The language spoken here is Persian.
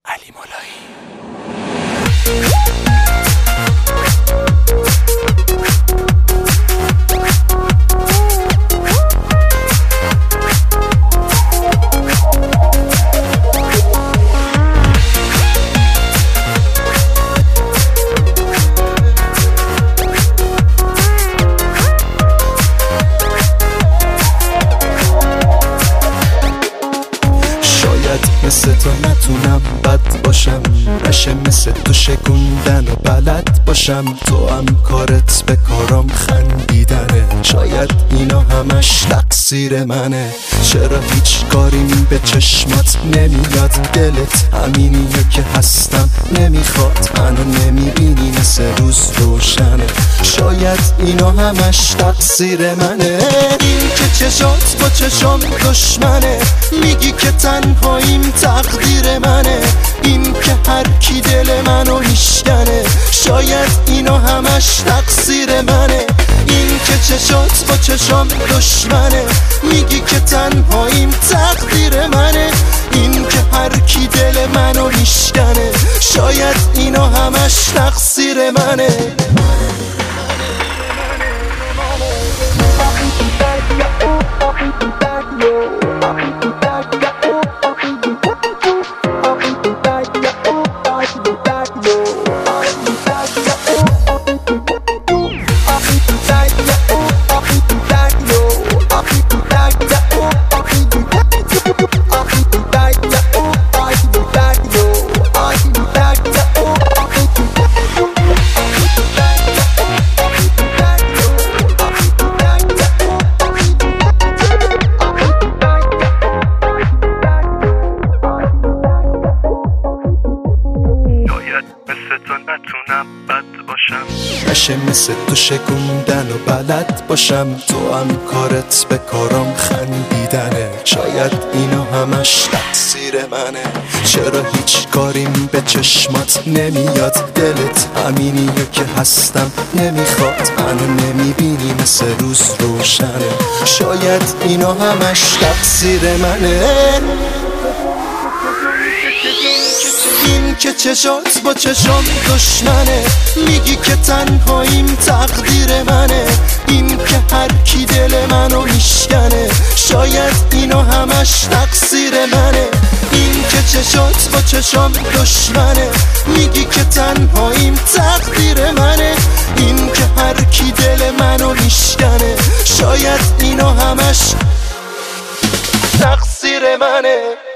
علی مولایی. مثل تو نتونم بد باشم، نشه مثل تو شکوندن و بلد باشم. تو هم کارت به کارام خندیدنه، شاید اینا همش تقصیر منه. چرا هیچ کاریم به چشمات نمیاد؟ دلت همینیه که هستم نمیخواد. منو نمیبینی مثل روز روشنه، شاید اینا همش تقصیر منه. این که چشات با چشام دشمنه، میگی که تنهاییم تقدیر منه. این که هر کی دل منو میشکنه، شاید اینا همش تقصیر منه. این که چشات با چشام دشمنه، میگی که تنهاییم تقدیر منه. این که هر کی دل منو میشکنه، شاید اینا همش تقصیر منه. نشه مثل تو شکوندن و بلد باشم. تو هم کارت به کارام خندیدنه، شاید اینا همش تقصیر منه. چرا هیچ کاریم به چشمات نمیاد؟ دلت همینیه که هستم نمیخواد. منو نمیبینی مثل روز روشنه، شاید اینا همش تقصیر منه. این که چشات با چشام دشمنه، میگی که تنهاییم تقدیر منه. این که هر کی دل منو میشکنه، شاید اینا همش تقصیر منه. این که چشات با چشام دشمنه، میگی که تنهاییم تقدیر منه. این که هر کی دل منو میشکنه، شاید اینا همش تقصیر منه.